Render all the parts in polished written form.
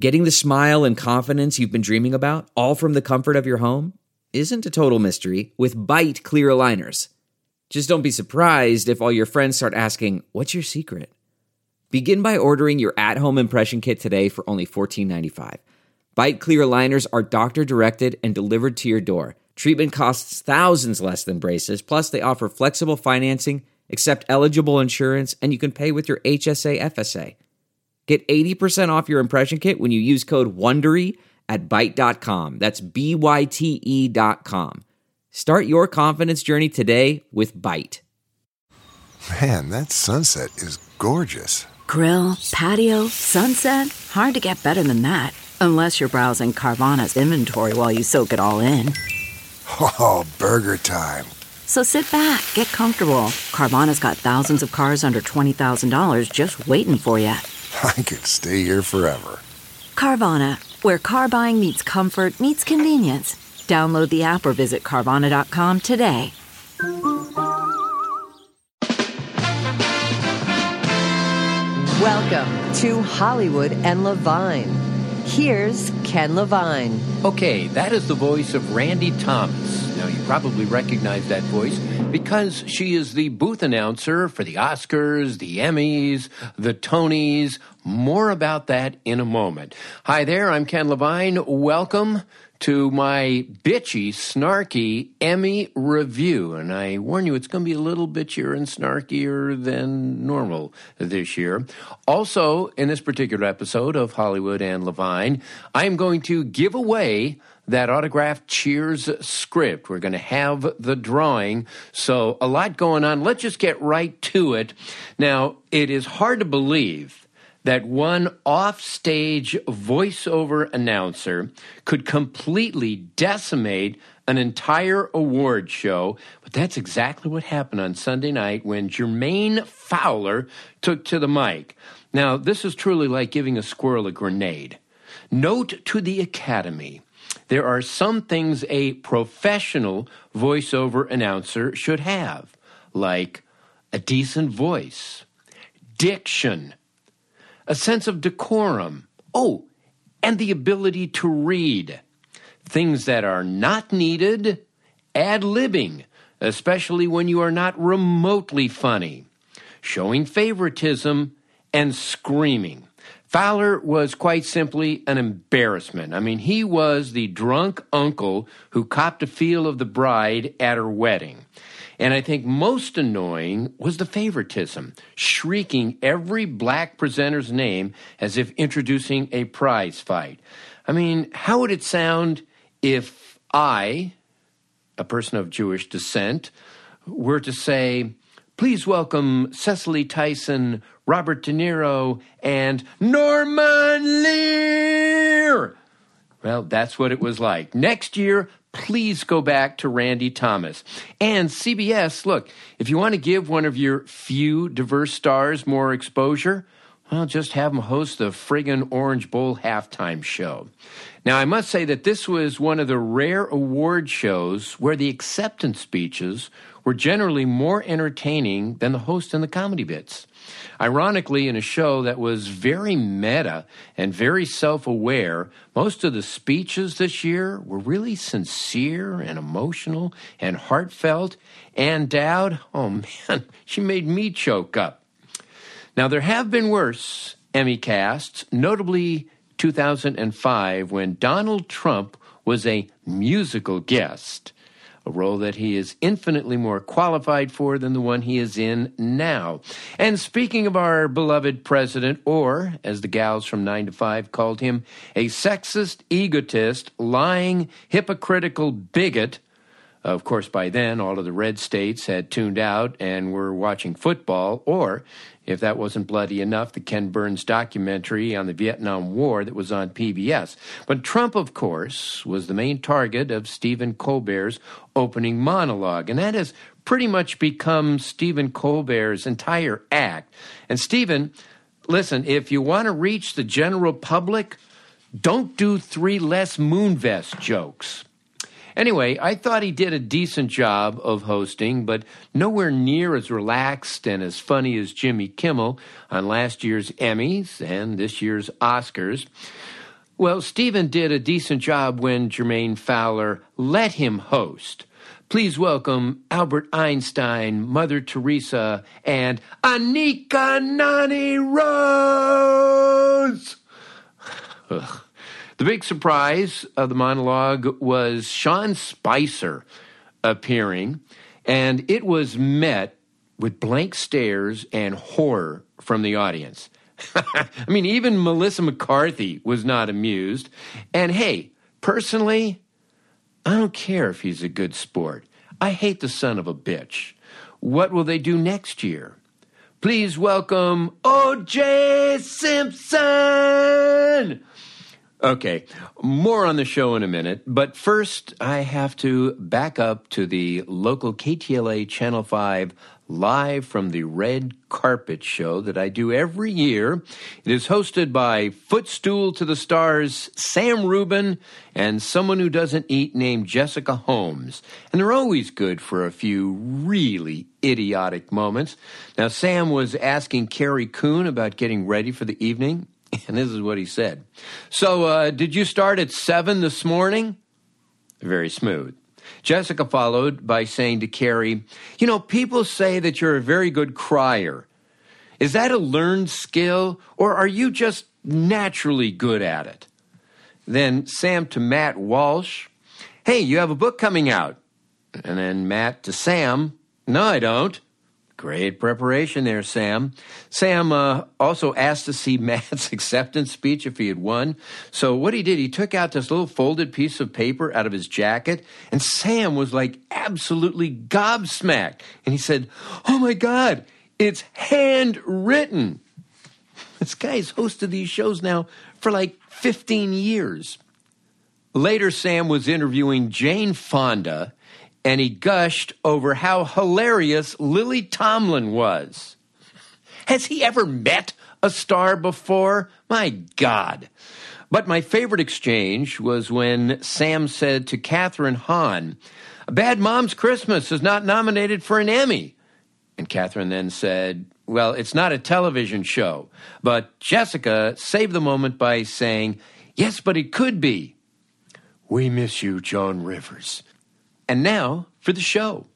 Getting the smile and confidence you've been dreaming about, all from the comfort of your home, isn't a total mystery with Byte clear aligners. Just don't be surprised if all your friends start asking, "What's your secret?" Begin by ordering your at-home impression kit today for only $14.95. Byte clear aligners are doctor-directed and delivered to your door. Treatment costs thousands less than braces, plus they offer flexible financing, accept eligible insurance, and you can pay with your HSA FSA. Get 80% off your impression kit when you use code WONDERY at Byte.com. That's BYTE.com. Start your confidence journey today with Byte. Man, that sunset is gorgeous. Grill, patio, sunset. Hard to get better than that. Unless you're browsing Carvana's inventory while you soak it all in. Oh, burger time. So sit back, get comfortable. Carvana's got thousands of cars under $20,000 just waiting for you. I could stay here forever. Carvana, where car buying meets comfort meets convenience. Download the app or visit Carvana.com today. Welcome to Hollywood and Levine. Here's Ken Levine. Okay, that is the voice of Randy Thomas. Now, you probably recognize that voice because she is the booth announcer for the Oscars, the Emmys, the Tonys. More about that in a moment. Hi there, I'm Ken Levine. Welcome to my bitchy, snarky Emmy review. And I warn you, it's going to be a little bitchier and snarkier than normal this year. Also, in this particular episode of Hollywood and Levine, I am going to give away that autographed Cheers script. We're going to have the drawing. So a lot going on. Let's just get right to it. Now, it is hard to believe that one offstage voiceover announcer could completely decimate an entire award show. But that's exactly what happened on Sunday night when Jermaine Fowler took to the mic. Now, this is truly like giving a squirrel a grenade. Note to the Academy, there are some things a professional voiceover announcer should have, like a decent voice, diction, a sense of decorum, and the ability to read. Things that are not needed, ad-libbing, especially when you are not remotely funny, showing favoritism, and screaming. Fowler was quite simply an embarrassment. I mean, he was the drunk uncle who copped a feel of the bride at her wedding. And I think most annoying was the favoritism, shrieking every black presenter's name as if introducing a prize fight. I mean, how would it sound if I, a person of Jewish descent, were to say, "Please welcome Cecily Tyson, Robert De Niro, and Norman Lear"? Well, that's what it was like. Next year, please go back to Randy Thomas. And CBS, look, if you want to give one of your few diverse stars more exposure, well, just have them host the friggin' Orange Bowl halftime show. Now, I must say that this was one of the rare award shows where the acceptance speeches were generally more entertaining than the host and the comedy bits. Ironically, in a show that was very meta and very self-aware, most of the speeches this year were really sincere and emotional and heartfelt. And Dowd, oh man, she made me choke up. Now, there have been worse Emmy casts, notably 2005 when Donald Trump was a musical guest, a role that he is infinitely more qualified for than the one he is in now. And speaking of our beloved president, or, as the gals from 9 to 5 called him, a sexist, egotist, lying, hypocritical bigot. Of course, by then, all of the red states had tuned out and were watching football, or, if that wasn't bloody enough, the Ken Burns documentary on the Vietnam War that was on PBS. But Trump, of course, was the main target of Stephen Colbert's opening monologue, and that has pretty much become Stephen Colbert's entire act. And Stephen, listen, if you want to reach the general public, don't do 3 less Moonvest jokes. Anyway, I thought he did a decent job of hosting, but nowhere near as relaxed and as funny as Jimmy Kimmel on last year's Emmys and this year's Oscars. Well, Stephen did a decent job when Jermaine Fowler let him host. Please welcome Albert Einstein, Mother Teresa, and Anika Noni Rose. Ugh. The big surprise of the monologue was Sean Spicer appearing, and it was met with blank stares and horror from the audience. I mean, even Melissa McCarthy was not amused. And hey, personally, I don't care if he's a good sport. I hate the son of a bitch. What will they do next year? Please welcome O.J. Simpson! Okay, more on the show in a minute, but first I have to back up to the local KTLA Channel 5 live from the red carpet show that I do every year. It is hosted by Footstool to the Stars Sam Rubin and someone who doesn't eat named Jessica Holmes. And they're always good for a few really idiotic moments. Now, Sam was asking Carrie Coon about getting ready for the evening. And this is what he said. So, did you start at 7 this morning? Very smooth. Jessica followed by saying to Carrie, you know, people say that you're a very good crier. Is that a learned skill, or are you just naturally good at it? Then Sam to Matt Walsh, hey, you have a book coming out. And then Matt to Sam, no, I don't. Great preparation there, Sam. Sam also asked to see Matt's acceptance speech if he had won. So what he did, he took out this little folded piece of paper out of his jacket, and Sam was like absolutely gobsmacked. And he said, oh my God, it's handwritten. This guy's hosted these shows now for like 15 years. Later, Sam was interviewing Jane Fonda, and he gushed over how hilarious Lily Tomlin was. Has he ever met a star before? My God. But my favorite exchange was when Sam said to Catherine Hahn, Bad Moms Christmas is not nominated for an Emmy. And Catherine then said, well, it's not a television show. But Jessica saved the moment by saying, yes, but it could be. We miss you, Joan Rivers. And now for the show.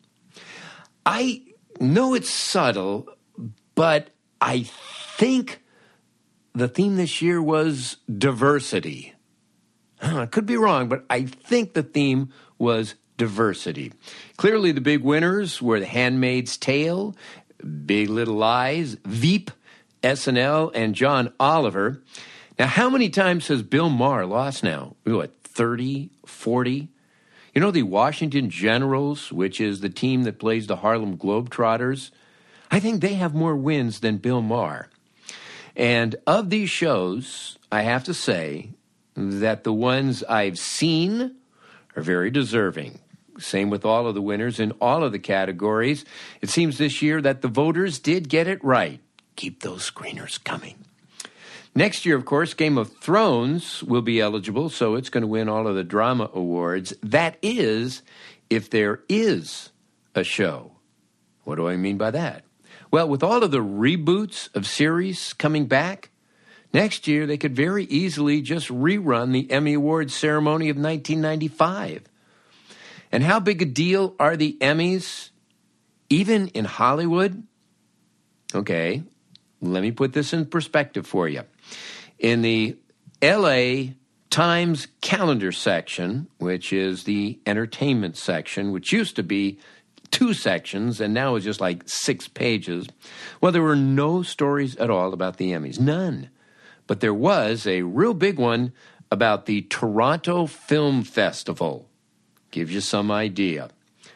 I know it's subtle, but I think the theme this year was diversity. I could be wrong, but I think the theme was diversity. Clearly the big winners were The Handmaid's Tale, Big Little Lies, Veep, SNL, and John Oliver. Now, how many times has Bill Maher lost now? What, 30, 40? You know, the Washington Generals, which is the team that plays the Harlem Globetrotters, I think they have more wins than Bill Maher. And of these shows, I have to say that the ones I've seen are very deserving. Same with all of the winners in all of the categories. It seems this year that the voters did get it right. Keep those screeners coming. Next year, of course, Game of Thrones will be eligible, so it's going to win all of the drama awards. That is, if there is a show. What do I mean by that? Well, with all of the reboots of series coming back, next year they could very easily just rerun the Emmy Awards ceremony of 1995. And how big a deal are the Emmys, even in Hollywood? Okay, let me put this in perspective for you. In the LA Times calendar section, which is the entertainment section, which used to be 2 sections and now is just like 6 pages, well, there were no stories at all about the Emmys. None. But there was a real big one about the Toronto Film Festival. Gives you some idea.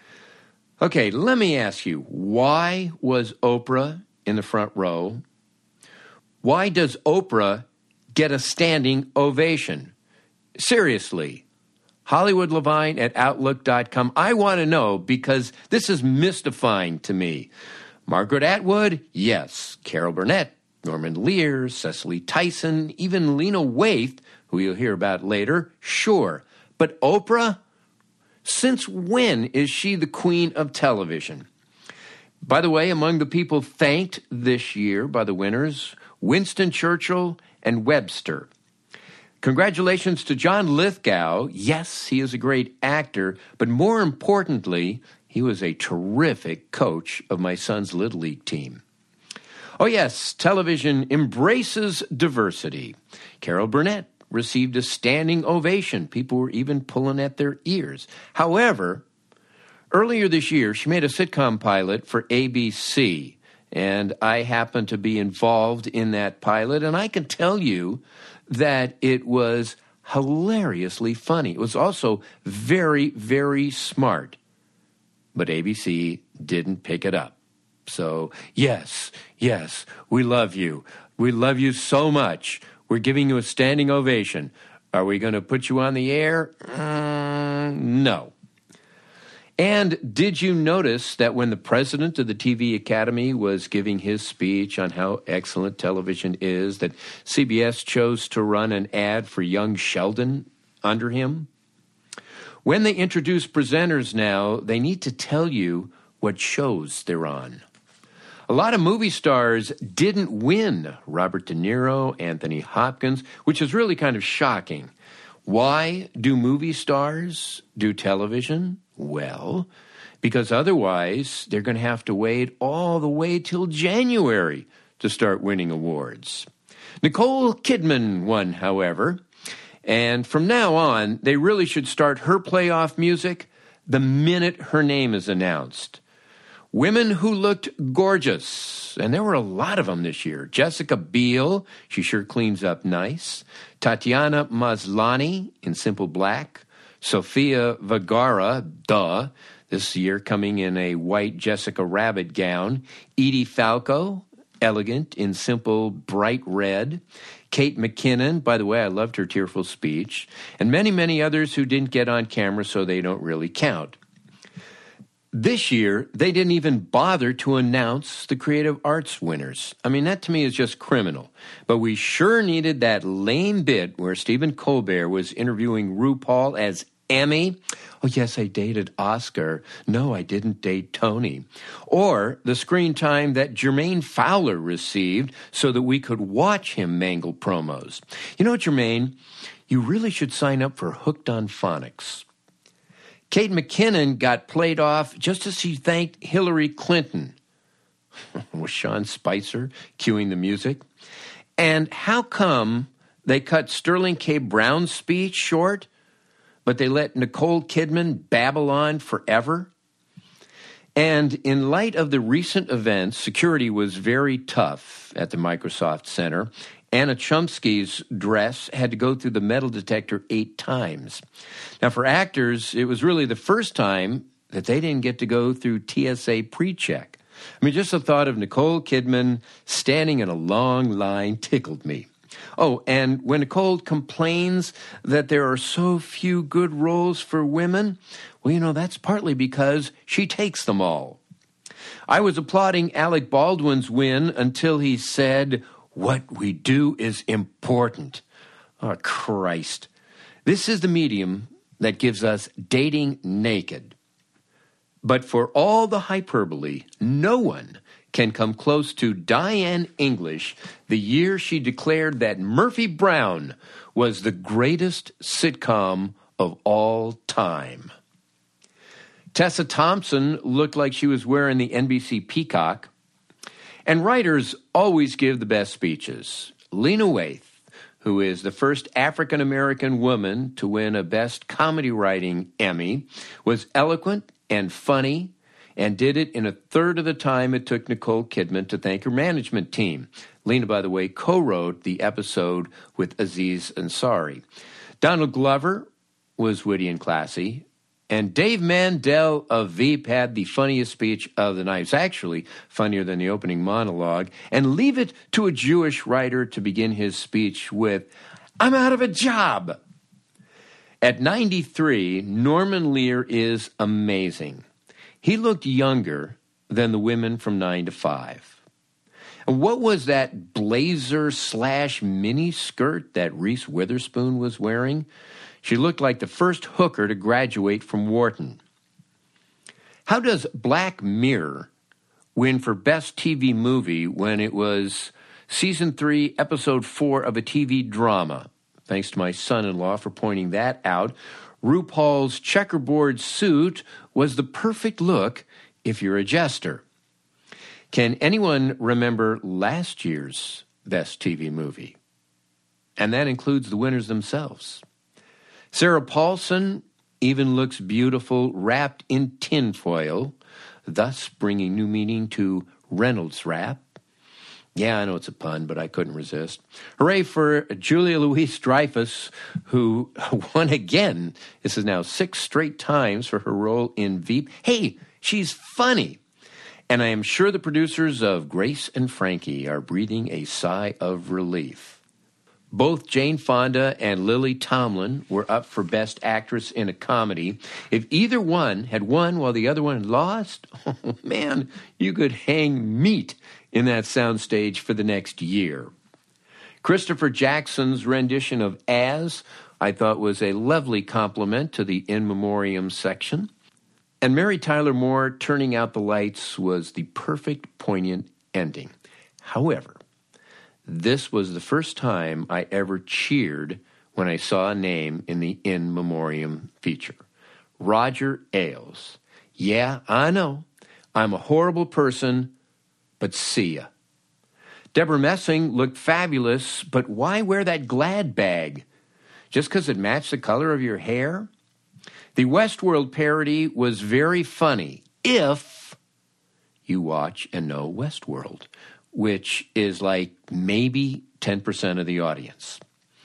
Okay, let me ask you, why was Oprah in the front row? Why does Oprah get a standing ovation? Seriously. Hollywood Levine at Outlook.com. I want to know because this is mystifying to me. Margaret Atwood? Yes. Carol Burnett, Norman Lear, Cecily Tyson, even Lena Waithe, who you'll hear about later? Sure. But Oprah? Since when is she the queen of television? By the way, among the people thanked this year by the winners, Winston Churchill and Webster. Congratulations to John Lithgow. Yes, he is a great actor, but more importantly, he was a terrific coach of my son's Little League team. Oh yes, television embraces diversity. Carol Burnett received a standing ovation. People were even pulling at their ears. However, earlier this year, she made a sitcom pilot for ABC, and I happened to be involved in that pilot, and I can tell you that it was hilariously funny. It was also very, very smart. But ABC didn't pick it up. So, yes, we love you. We love you so much. We're giving you a standing ovation. Are we going to put you on the air? No. And did you notice that when the president of the TV Academy was giving his speech on how excellent television is, that CBS chose to run an ad for young Sheldon under him? When they introduce presenters now, they need to tell you what shows they're on. A lot of movie stars didn't win. Robert De Niro, Anthony Hopkins, which is really kind of shocking. Why do movie stars do television? Well, because otherwise they're going to have to wait all the way till January to start winning awards. Nicole Kidman won, however, and from now on, they really should start her playoff music the minute her name is announced. Women who looked gorgeous, and there were a lot of them this year. Jessica Biel, she sure cleans up nice. Tatiana Maslany in Simple Black. Sofia Vergara, this year coming in a white Jessica Rabbit gown. Edie Falco, elegant in simple bright red. Kate McKinnon, by the way, I loved her tearful speech. And many, many others who didn't get on camera, so they don't really count. This year, they didn't even bother to announce the Creative Arts winners. I mean, that to me is just criminal. But we sure needed that lame bit where Stephen Colbert was interviewing RuPaul as Emmy. Oh, yes, I dated Oscar. No, I didn't date Tony. Or the screen time that Jermaine Fowler received so that we could watch him mangle promos. You know, Jermaine, you really should sign up for Hooked on Phonics. Kate McKinnon got played off just as she thanked Hillary Clinton. Was Sean Spicer cueing the music? And how come they cut Sterling K. Brown's speech short, but they let Nicole Kidman babble on forever? And in light of the recent events, security was very tough at the Microsoft Center. Anna Chomsky's dress had to go through the metal detector 8 times. Now, for actors, it was really the first time that they didn't get to go through TSA pre-check. I mean, just the thought of Nicole Kidman standing in a long line tickled me. Oh, and when Nicole complains that there are so few good roles for women, well, you know, that's partly because she takes them all. I was applauding Alec Baldwin's win until he said, "What we do is important." Oh, Christ. This is the medium that gives us dating naked. But for all the hyperbole, no one can come close to Diane English the year she declared that Murphy Brown was the greatest sitcom of all time. Tessa Thompson looked like she was wearing the NBC peacock. And writers always give the best speeches. Lena Waithe, who is the first African-American woman to win a Best Comedy Writing Emmy, was eloquent and funny and did it in a third of the time it took Nicole Kidman to thank her management team. Lena, by the way, co-wrote the episode with Aziz Ansari. Donald Glover was witty and classy. And Dave Mandel of Veep had the funniest speech of the night. It's actually funnier than the opening monologue. And leave it to a Jewish writer to begin his speech with, "I'm out of a job." At 93, Norman Lear is amazing. He looked younger than the women from 9 to 5. And what was that blazer/mini skirt that Reese Witherspoon was wearing? She looked like the first hooker to graduate from Wharton. How does Black Mirror win for Best TV Movie when it was Season 3, Episode 4 of a TV drama? Thanks to my son-in-law for pointing that out. RuPaul's checkerboard suit was the perfect look if you're a jester. Can anyone remember last year's Best TV Movie? And that includes the winners themselves. Sarah Paulson even looks beautiful wrapped in tinfoil, thus bringing new meaning to Reynolds wrap. Yeah, I know it's a pun, but I couldn't resist. Hooray for Julia Louis-Dreyfus, who won again. This is now 6 straight times for her role in Veep. Hey, she's funny. And I am sure the producers of Grace and Frankie are breathing a sigh of relief. Both Jane Fonda and Lily Tomlin were up for Best Actress in a Comedy. If either one had won while the other one had lost, oh man, you could hang meat in that soundstage for the next year. Christopher Jackson's rendition of As, I thought, was a lovely compliment to the In Memoriam section. And Mary Tyler Moore turning out the lights was the perfect, poignant ending. However, this was the first time I ever cheered when I saw a name in the In Memoriam feature. Roger Ailes. Yeah, I know. I'm a horrible person, but see ya. Deborah Messing looked fabulous, but why wear that Glad bag? Just because it matched the color of your hair? The Westworld parody was very funny if you watch and know Westworld, which is like maybe 10% of the audience.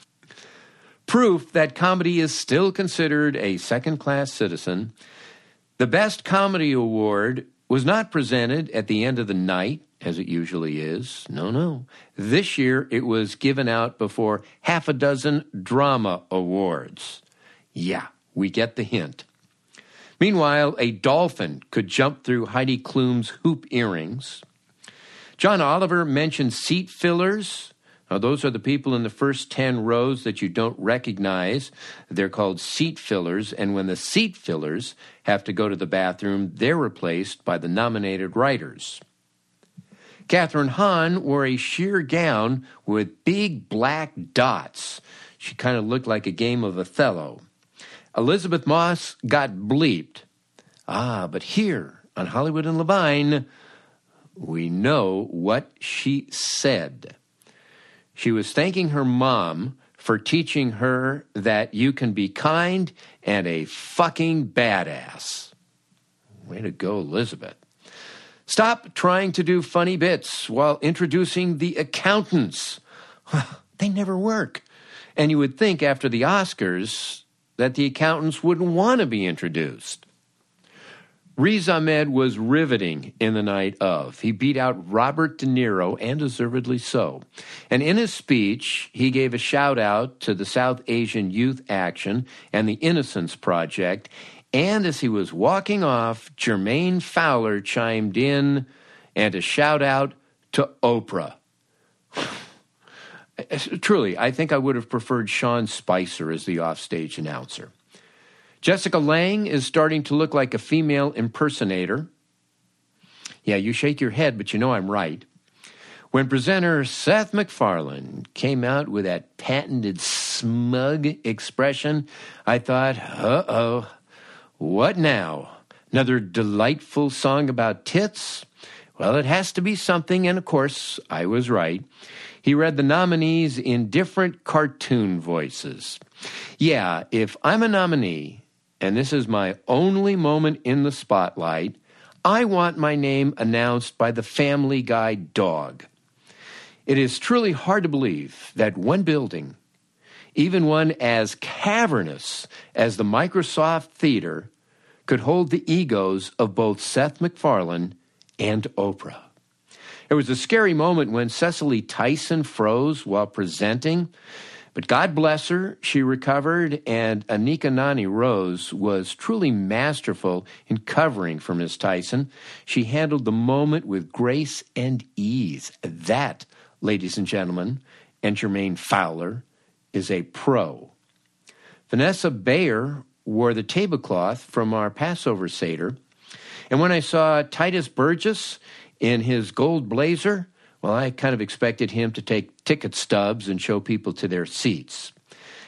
Proof that comedy is still considered a second-class citizen. The Best Comedy Award was not presented at the end of the night, as it usually is. No. This year, it was given out before half a dozen drama awards. Yeah, we get the hint. Meanwhile, a dolphin could jump through Heidi Klum's hoop earrings. John Oliver mentioned seat fillers. Now, those are the people in the first 10 rows that you don't recognize. They're called seat fillers, and when the seat fillers have to go to the bathroom, they're replaced by the nominated writers. Catherine Hahn wore a sheer gown with big black dots. She kind of looked like a game of Othello. Elizabeth Moss got bleeped. But here on Hollywood and Levine, we know what she said. She was thanking her mom for teaching her that you can be kind and a fucking badass. Way to go, Elizabeth. Stop trying to do funny bits while introducing the accountants. They never work. And you would think after the Oscars that the accountants wouldn't want to be introduced. Riz Ahmed was riveting in the night of. He beat out Robert De Niro, and deservedly so. And in his speech, he gave a shout-out to the South Asian Youth Action and the Innocence Project. And as he was walking off, Jermaine Fowler chimed in, and a shout-out to Oprah. Truly, I think I would have preferred Sean Spicer as the offstage announcer. Jessica Lange is starting to look like a female impersonator. Yeah, you shake your head, but you know I'm right. When presenter Seth MacFarlane came out with that patented smug expression, I thought, uh-oh, what now? Another delightful song about tits? Well, it has to be something, and of course, I was right. He read the nominees in different cartoon voices. Yeah, if I'm a nominee, and this is my only moment in the spotlight, I want my name announced by the Family Guy dog. It is truly hard to believe that one building, even one as cavernous as the Microsoft Theater, could hold the egos of both Seth MacFarlane and Oprah. It was a scary moment when Cecily Tyson froze while presenting, but God bless her, she recovered, and Anika Noni Rose was truly masterful in covering for Miss Tyson. She handled the moment with grace and ease. That, ladies and gentlemen, and Jermaine Fowler, is a pro. Vanessa Bayer wore the tablecloth from our Passover Seder, and when I saw Titus Burgess in his gold blazer, well, I kind of expected him to take ticket stubs and show people to their seats.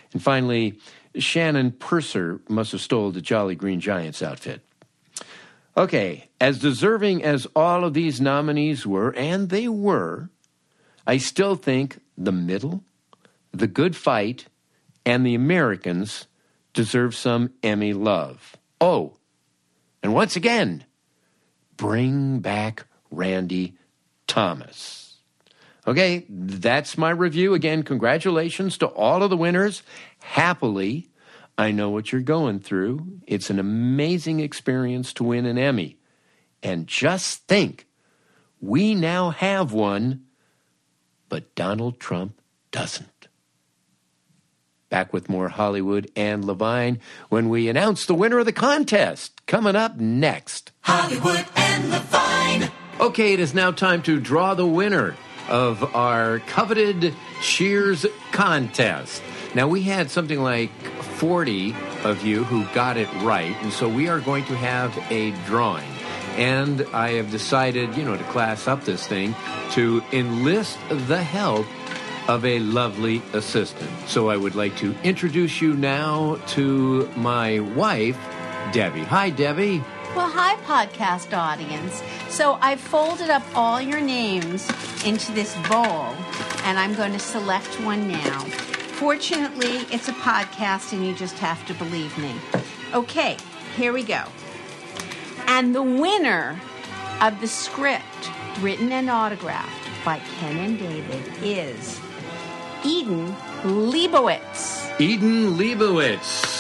And finally, Shannon Purser must have stole the Jolly Green Giants outfit. Okay, as deserving as all of these nominees were, and they were, I still think The Middle, The Good Fight, and The Americans deserve some Emmy love. Oh, and once again, bring back Randy Thomas. Okay, that's my review. Again, congratulations to all of the winners. Happily, I know what you're going through. It's an amazing experience to win an Emmy. And just think, we now have one, but Donald Trump doesn't. Back with more Hollywood and Levine when we announce the winner of the contest. Coming up next. Hollywood and Levine. Okay, it is now time to draw the winner of our coveted Cheers contest. Now, we had something like 40 of you who got it right, and so we are going to have a drawing. And I have decided, to class up this thing, to enlist the help of a lovely assistant. So I would like to introduce you now to my wife, Debbie. Hi, Debbie. Well, hi, podcast audience. So I folded up all your names into this bowl, and I'm going to select one now. Fortunately, it's a podcast, and you just have to believe me. Okay, here we go. And the winner of the script, written and autographed by Ken and David, is Eden Leibowitz. Eden Leibowitz.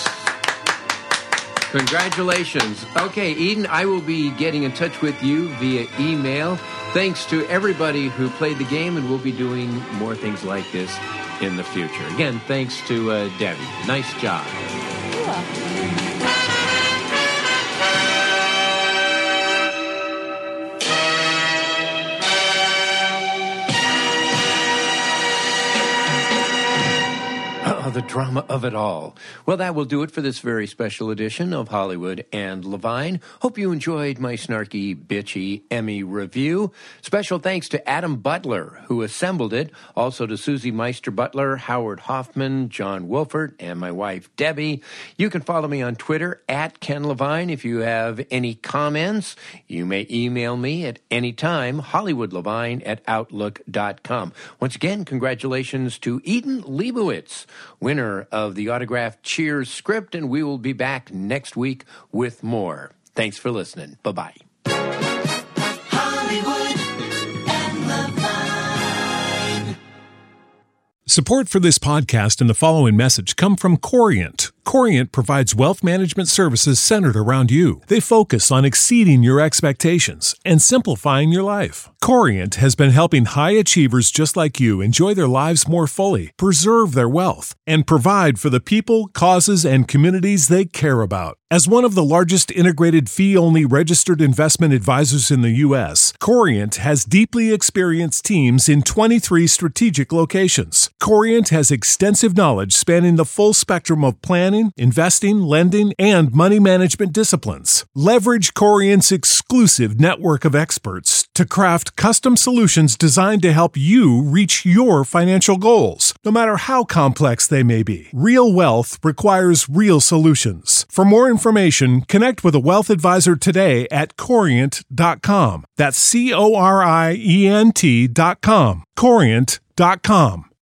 Congratulations. Okay, Eden, I will be getting in touch with you via email. Thanks to everybody who played the game, and we'll be doing more things like this in the future. Again, thanks to Debbie. Nice job. You're welcome. The drama of it all. Well, that will do it for this very special edition of Hollywood and Levine. Hope you enjoyed my snarky, bitchy Emmy review. Special thanks to Adam Butler, who assembled it. Also to Susie Meister Butler, Howard Hoffman, John Wolfert, and my wife, Debbie. You can follow me on Twitter at Ken Levine. If you have any comments, you may email me at any time, HollywoodLevine@Outlook.com. Once again, congratulations to Eden Leibowitz, winner of the autographed Cheers script, and we will be back next week with more. Thanks for listening. Bye-bye. Hollywood and Levine. Support for this podcast and the following message come from Corient. Corient provides wealth management services centered around you. They focus on exceeding your expectations and simplifying your life. Corient has been helping high achievers just like you enjoy their lives more fully, preserve their wealth, and provide for the people, causes, and communities they care about. As one of the largest integrated fee-only registered investment advisors in the U.S., Corient has deeply experienced teams in 23 strategic locations. Corient has extensive knowledge spanning the full spectrum of planning, investing, lending, and money management disciplines. Leverage Corient's exclusive network of experts to craft custom solutions designed to help you reach your financial goals, no matter how complex they may be. Real wealth requires real solutions. For more information, connect with a wealth advisor today at Corient.com. That's Corient.com. Corient.com.